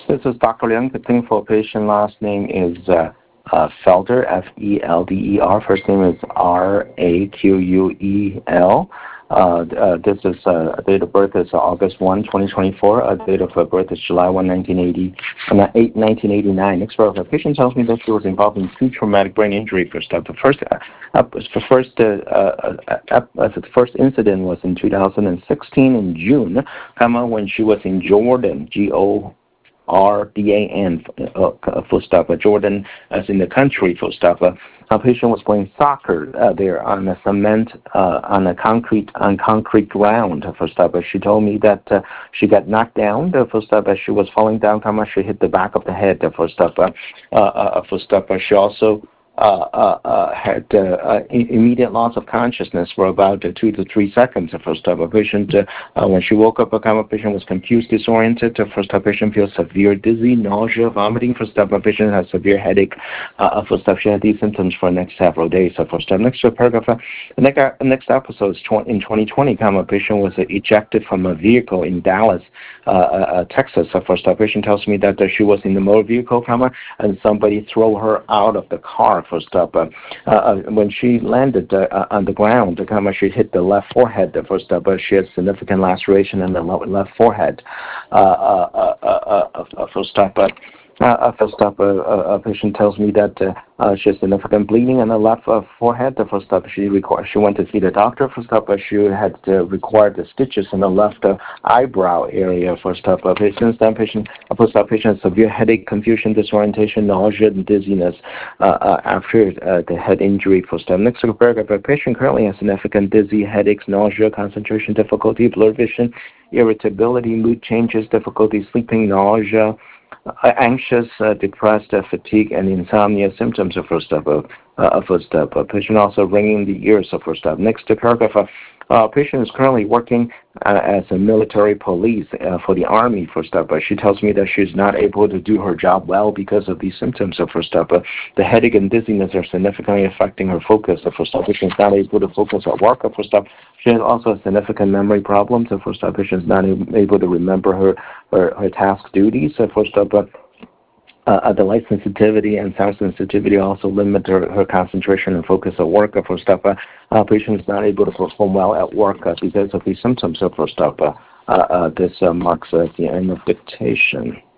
This is Dr. Liang. The thing for patient last name is Felder, F-E-L-D-E-R. First name is R-A-Q-U-E-L. This is date of birth is August 1, 2024. Date of birth is July 1, 1989. Next patient tells me that she was involved in 2 traumatic brain injury. The first incident was in 2016 in June, when she was in Jordan, Jordan, full stop. Jordan, as in the country, full stop. A patient was playing soccer there on the cement, on concrete ground, full stop. She told me that she got knocked down, full stop. As she was falling down, she hit the back of the head, full stop. Full stop. She also had immediate loss of consciousness for about 2 to 3 seconds. First up, a patient, when she woke up, a patient was confused, disoriented. First up, patient feels severe dizzy, nausea, vomiting. First up, a patient has severe headache. First up, she had these symptoms for the next several days. First up, next paragraph. Next episode is in 2020. A patient was ejected from a vehicle in Dallas, Texas. First up, patient tells me that she was in the motor vehicle, and somebody threw her out of the car. First up, when she landed on the ground, she hit the left forehead. First up, she had significant laceration in the left forehead. First up, a patient tells me that she has significant bleeding in the left forehead. First up, she went to see the doctor. First up, she had required the stitches in the left eyebrow area. First up, since then, patient has severe headache, confusion, disorientation, nausea, and dizziness after the head injury. First up, next paragraph, a patient currently has significant dizzy, headaches, nausea, concentration difficulty, blurred vision, irritability, mood changes, difficulty sleeping, nausea, anxious, depressed, fatigue, and insomnia symptoms of first step. Patient also ringing the ears of first step. Next paragraph. Patient is currently working as a military police for the Army, first step. She tells me that she's not able to do her job well because of these symptoms of first step. The headache and dizziness are significantly affecting her focus of first step. Patient is not able to focus at work of first step. She has also significant memory problems of first step. Patient is not able to remember her task duties of first step. The light sensitivity and sound sensitivity also limit her concentration and focus at work. First step, patient is not able to perform well at work because of these symptoms. First step, this marks the end of dictation.